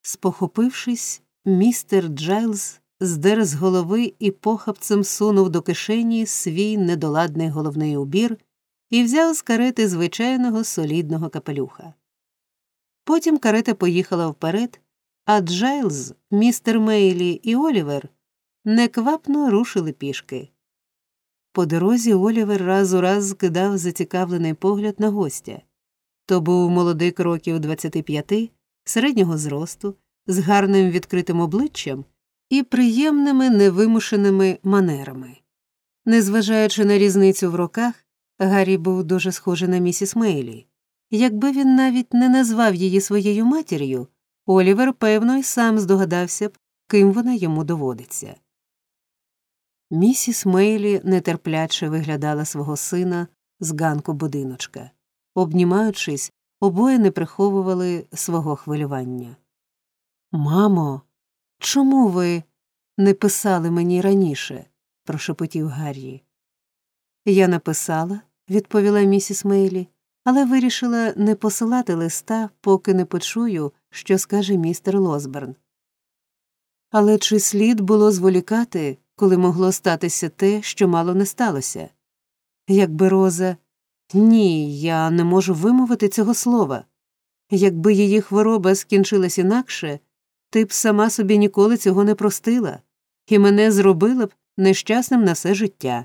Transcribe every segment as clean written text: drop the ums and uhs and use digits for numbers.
Спохопившись, містер Джайлз здер з голови і похапцем сунув до кишені свій недоладний головний убір і взяв з карети звичайного солідного капелюха. Потім карета поїхала вперед, а Джайлз, містер Мейлі і Олівер неквапно рушили пішки. По дорозі Олівер раз у раз скидав зацікавлений погляд на гостя. То був молодик років 25, середнього зросту, з гарним відкритим обличчям і приємними невимушеними манерами. Незважаючи на різницю в роках, Гаррі був дуже схожий на місіс Мейлі. Якби він навіть не назвав її своєю матір'ю, Олівер, певно, й сам здогадався б, ким вона йому доводиться. Місіс Мейлі нетерпляче виглядала свого сина з ганку будиночка. Обнімаючись, обоє не приховували свого хвилювання. «Мамо, чому ви не писали мені раніше?» – прошепотів Гаррі. «Я написала», – відповіла місіс Мейлі, «але вирішила не посилати листа, поки не почую, що скаже містер Лосберн». «Але чи слід було зволікати, коли могло статися те, що мало не сталося? Якби Роза... Ні, я не можу вимовити цього слова. Якби її хвороба скінчилась інакше, ти б сама собі ніколи цього не простила, і мене зробила б нещасним на все життя».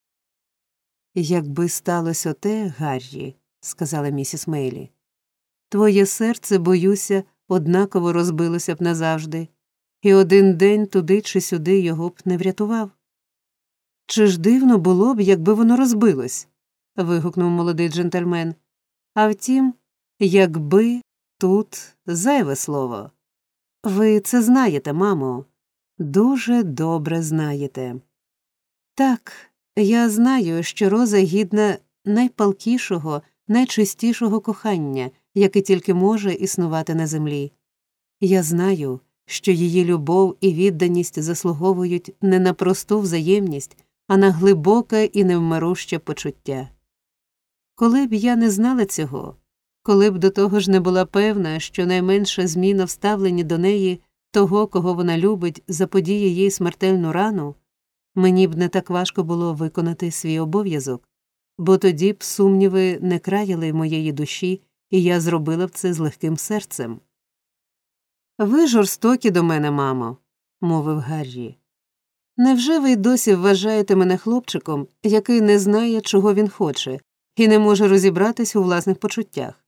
«Якби сталося оте, Гаррі», – сказала місіс Мейлі, «твоє серце, боюся, однаково розбилося б назавжди, і один день туди чи сюди його б не врятував». «Чи ж дивно було б, якби воно розбилось?» – вигукнув молодий джентльмен. «А втім, якби тут зайве слово. Ви це знаєте, мамо, дуже добре знаєте». «Так, я знаю, що Роза гідна найпалкішого, найчистішого кохання, яке тільки може існувати на землі. Я знаю, що її любов і відданість заслуговують не на просту взаємність, а на глибоке і невмируще почуття. Коли б я не знала цього, коли б до того ж не була певна, що найменша зміна в ставленні до неї того, кого вона любить, заподіє їй смертельну рану, мені б не так важко було виконати свій обов'язок, бо тоді б сумніви не краяли моєї душі, і я зробила б це з легким серцем». «Ви жорстокі до мене, мамо», – мовив Гаррі. «Невже ви й досі вважаєте мене хлопчиком, який не знає, чого він хоче, і не може розібратись у власних почуттях?»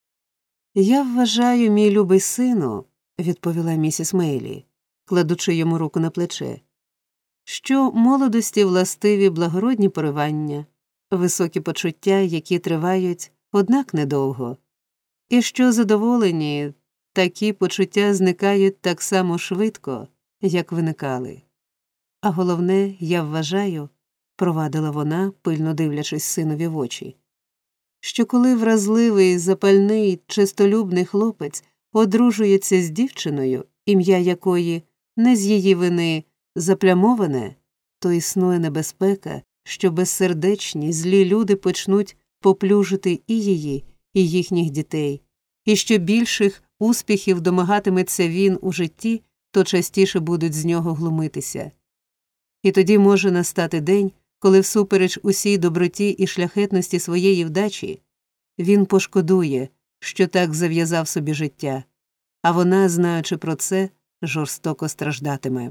«Я вважаю, мій любий сину», – відповіла місіс Мейлі, кладучи йому руку на плече, «що молодості властиві благородні поривання, високі почуття, які тривають, однак недовго, і що задоволені, такі почуття зникають так само швидко, як виникали. А головне, я вважаю, – провадила вона, пильно дивлячись синові в очі, що коли вразливий, запальний, чистолюбний хлопець одружується з дівчиною, ім'я якої не з її вини заплямоване, то існує небезпека, що безсердечні, злі люди почнуть поплюжити і її, і їхніх дітей, і що більших успіхів домагатиметься він у житті, то частіше будуть з нього глумитися. І тоді може настати день, коли всупереч усій доброті і шляхетності своєї вдачі він пошкодує, що так зав'язав собі життя, а вона, знаючи про це, жорстоко страждатиме».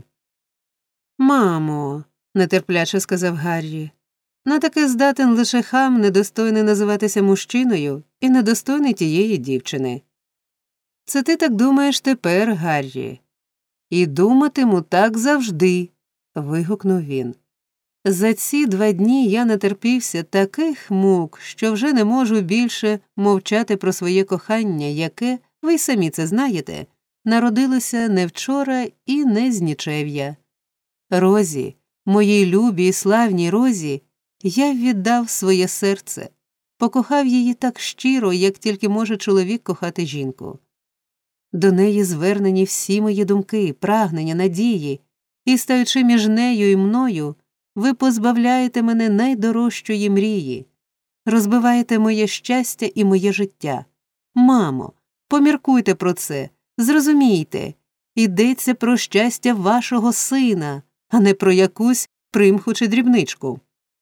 «Мамо», – нетерпляче сказав Гаррі, «на таке здатен лише хам, недостойний називатися мужчиною і недостойний тієї дівчини». «Це ти так думаєш тепер, Гаррі?» «І думатиму так завжди», – вигукнув він. «За ці 2 дні я натерпівся таких мук, що вже не можу більше мовчати про своє кохання, яке, ви й самі це знаєте, народилося не вчора і не з нічев'я. Розі, моїй любій, славній Розі, я віддав своє серце, покохав її так щиро, як тільки може чоловік кохати жінку. До неї звернені всі мої думки, прагнення, надії, і, стаючи між нею і мною, ви позбавляєте мене найдорожчої мрії, розбиваєте моє щастя і моє життя. Мамо, поміркуйте про це, Зрозумійте, йдеться про щастя вашого сина, а не про якусь примху чи дрібничку.